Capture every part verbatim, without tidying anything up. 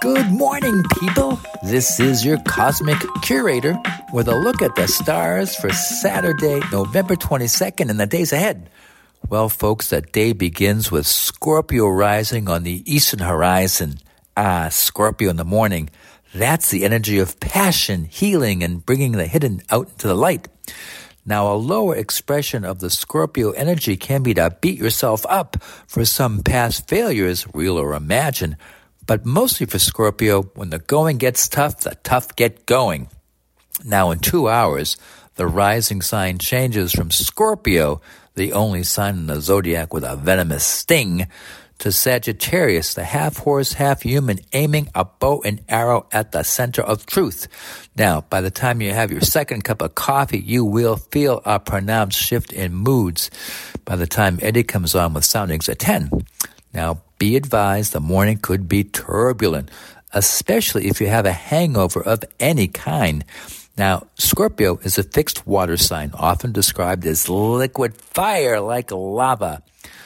Good morning, people. This is your Cosmic Curator with a look at the stars for Saturday, November twenty-second and the days ahead. Well, folks, that day begins with Scorpio rising on the eastern horizon. Ah, Scorpio in the morning. That's the energy of passion, healing, and bringing the hidden out into the light. Now, a lower expression of the Scorpio energy can be to beat yourself up for some past failures, real or imagined. But mostly for Scorpio, when the going gets tough, the tough get going. Now, in two hours, the rising sign changes from Scorpio, the only sign in the zodiac with a venomous sting, to Sagittarius, the half-horse, half-human, aiming a bow and arrow at the center of truth. Now, by the time you have your second cup of coffee, you will feel a pronounced shift in moods by the time Eddie comes on with soundings at ten. Now, be advised the morning could be turbulent, especially if you have a hangover of any kind. Now, Scorpio is a fixed water sign, often described as liquid fire like lava.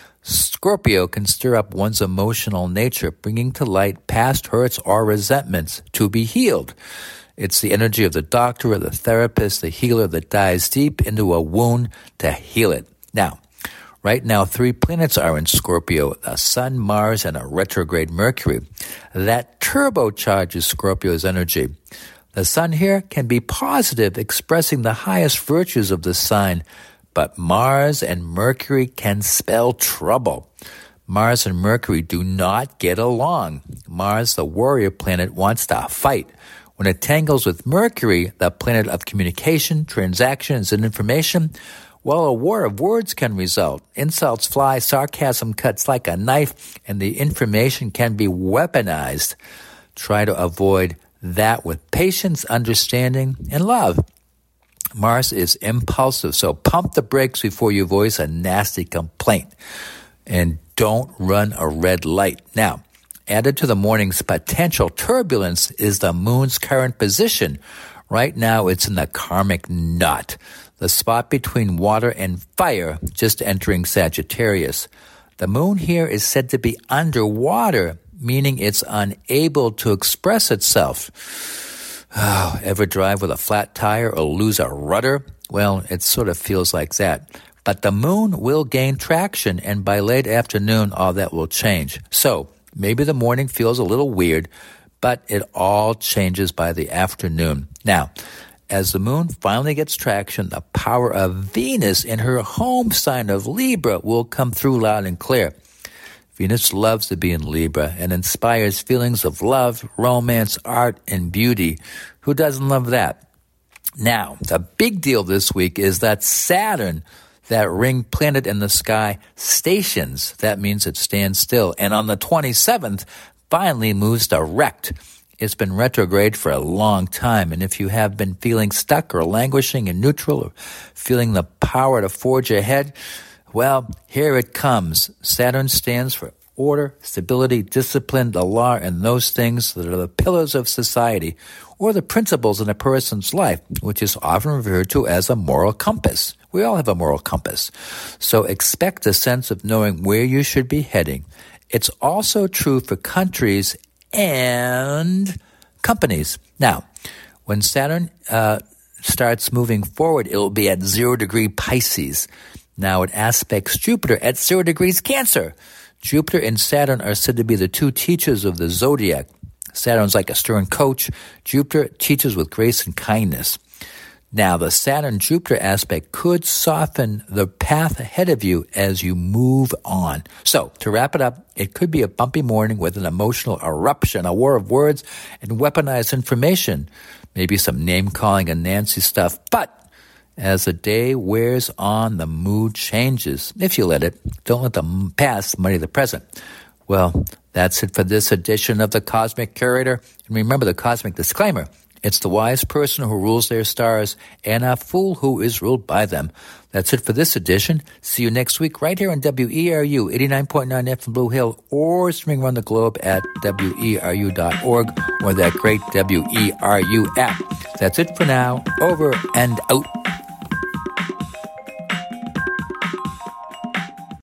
Scorpio can stir up one's emotional nature, bringing to light past hurts or resentments to be healed. It's the energy of the doctor or the therapist, the healer that dives deep into a wound to heal it. Now, right now, three planets are in Scorpio, the Sun, Mars, and a retrograde Mercury. That turbocharges Scorpio's energy. The Sun here can be positive, expressing the highest virtues of the sign, but Mars and Mercury can spell trouble. Mars and Mercury do not get along. Mars, the warrior planet, wants to fight. When it tangles with Mercury, the planet of communication, transactions, and information, well, a war of words can result. Insults fly, sarcasm cuts like a knife, and the information can be weaponized. Try to avoid that with patience, understanding, and love. Mars is impulsive, so pump the brakes before you voice a nasty complaint. And don't run a red light. Now, added to the morning's potential turbulence is the moon's current position. Right now, it's in the karmic knot, the spot between water and fire, just entering Sagittarius. The moon here is said to be underwater, meaning it's unable to express itself. Oh, ever drive with a flat tire or lose a rudder? Well, it sort of feels like that. But the moon will gain traction, and by late afternoon, all that will change. So, maybe the morning feels a little weird, but it all changes by the afternoon. Now, as the moon finally gets traction, the power of Venus in her home sign of Libra will come through loud and clear. Venus loves to be in Libra and inspires feelings of love, romance, art, and beauty. Who doesn't love that? Now, the big deal this week is that Saturn, that ring planet in the sky, stations. That means it stands still. And on the twenty-seventh, finally moves direct. It's been retrograde for a long time, and if you have been feeling stuck or languishing in neutral or feeling the power to forge ahead, well, here it comes. Saturn stands for order, stability, discipline, the law, and those things that are the pillars of society, or the principles in a person's life, which is often referred to as a moral compass. We all have a moral compass. So expect a sense of knowing where you should be heading. It's also true for countries and companies. Now, when Saturn uh, starts moving forward, it will be at zero degree Pisces. Now it aspects Jupiter at zero degrees Cancer. Jupiter and Saturn are said to be the two teachers of the zodiac. Saturn's like a stern coach. Jupiter teaches with grace and kindness. Now, the Saturn-Jupiter aspect could soften the path ahead of you as you move on. So, to wrap it up, it could be a bumpy morning with an emotional eruption, a war of words, and weaponized information. Maybe some name-calling and Nancy stuff. But as the day wears on, the mood changes. If you let it, don't let the past muddy the present. Well, that's it for this edition of the Cosmic Curator. And remember the cosmic disclaimer. It's the wise person who rules their stars and a fool who is ruled by them. That's it for this edition. See you next week right here on W E R U eighty-nine point nine F M Blue Hill, or streaming around the globe at W E R U dot org or that great W E R U app. That's it for now. Over and out.